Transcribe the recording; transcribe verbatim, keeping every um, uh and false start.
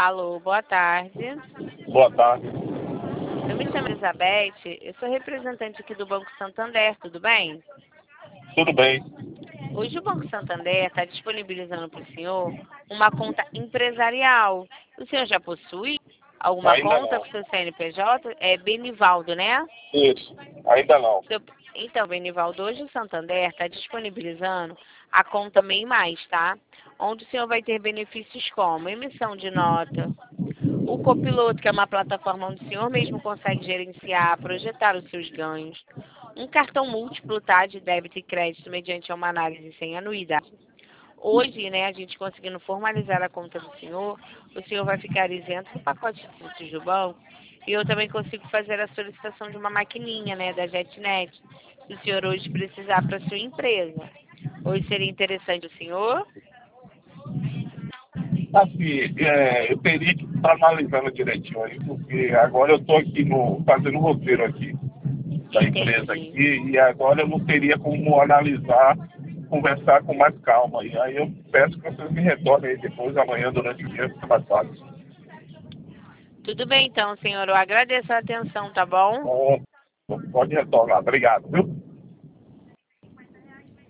Alô, boa tarde. Boa tarde. Eu me chamo Elizabeth, eu sou representante aqui do Banco Santander, tudo bem? Tudo bem? Hoje o Banco Santander está disponibilizando para o senhor uma conta empresarial. O senhor já possui alguma Ainda conta não. com seu C N P J? É Benivaldo, né? Isso. Ainda não. Seu- Então, Benivaldo, hoje o Santander está disponibilizando a conta MEI Mais, tá? Onde o senhor vai ter benefícios como emissão de nota, o copiloto, que é uma plataforma onde o senhor mesmo consegue gerenciar, projetar os seus ganhos, um cartão múltiplo, tá, de débito e crédito mediante uma análise sem anuidade. Hoje, né, a gente conseguindo formalizar a conta do senhor, o senhor vai ficar isento do pacote de serviços do banco e eu também consigo fazer a solicitação de uma maquininha, né, da JetNet, se o senhor hoje precisar para sua empresa. Hoje seria interessante o senhor? Assim, é, eu teria que estar analisando direitinho aí, porque agora eu estou aqui no, fazendo um roteiro aqui da empresa Entendi. aqui, e agora eu não teria como analisar, conversar com mais calma. E aí eu peço que vocês me retornem aí depois, amanhã, durante o dia, fica mais fácil. Tudo bem então, senhor. Eu agradeço a atenção, tá bom? Então, pode retornar. Obrigado, viu?